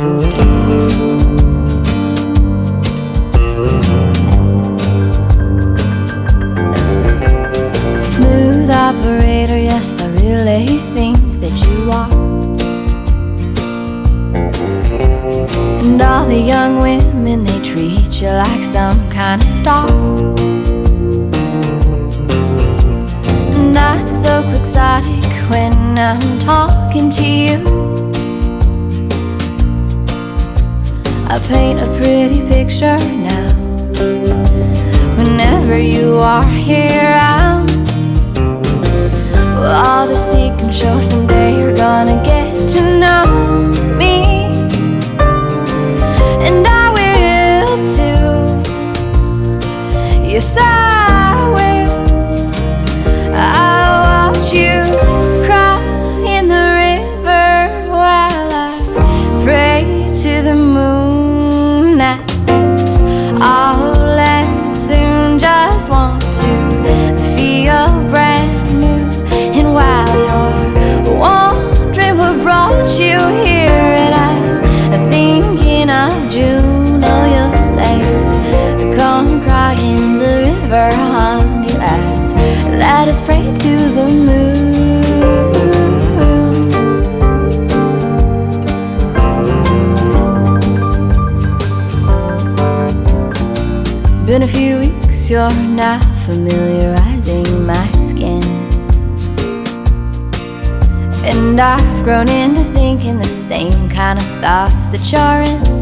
Smooth operator, yes, I really think that you are. And all the young women, they treat you like some kind of star. And I'm so quixotic when I'm talking to you. I paint a pretty picture now. Whenever you are here around, well, all the seek and show, someday you're gonna get to know me. And I will too. Yes, I will. I'll watch you cry in the river while I pray to the moon at this all and soon. Just want to feel brand new. And while you're wondering what brought you here, and I'm thinking of June, oh, you'll say, come cry in the river, honey, let us pray to the moon. Been a few weeks, you're now familiarizing my skin, and I've grown into thinking the same kind of thoughts that you're in.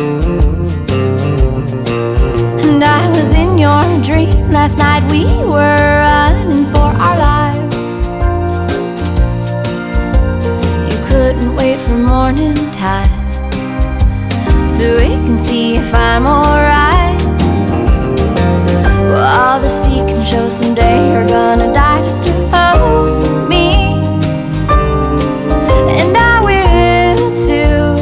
And I was in your dream last night, we were running for our lives. You couldn't wait for morning time so we can see if I'm alright. Well, all the seek and show, someday you're gonna die just to hold me. And I will too.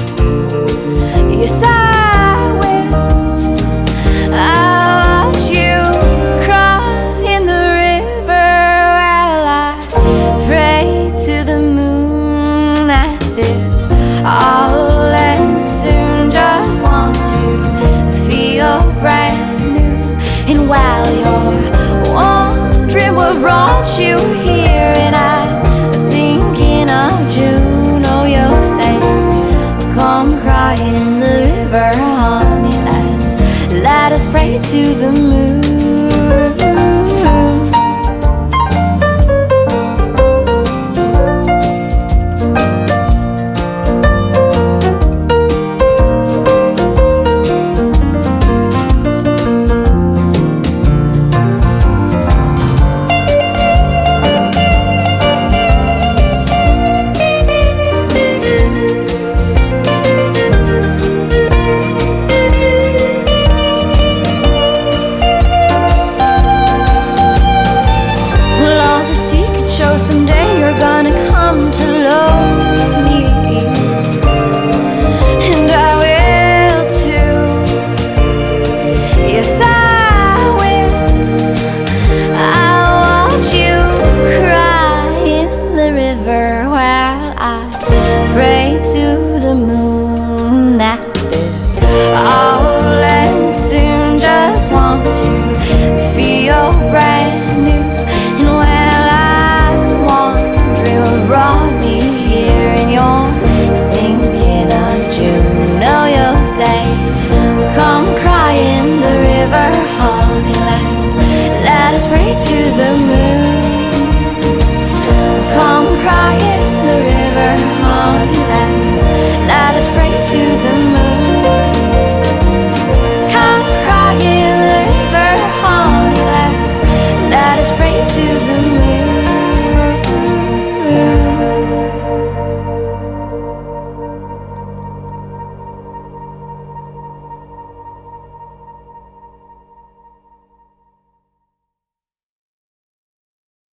Yes, I will. I'll watch you cry in the river while I pray to the moon at this all and soon. Just want to feel brand new. And while you're wondering what brought you here, and I'm thinking of June, oh, you'll say, come cry in the river, honey, let us pray to the moon.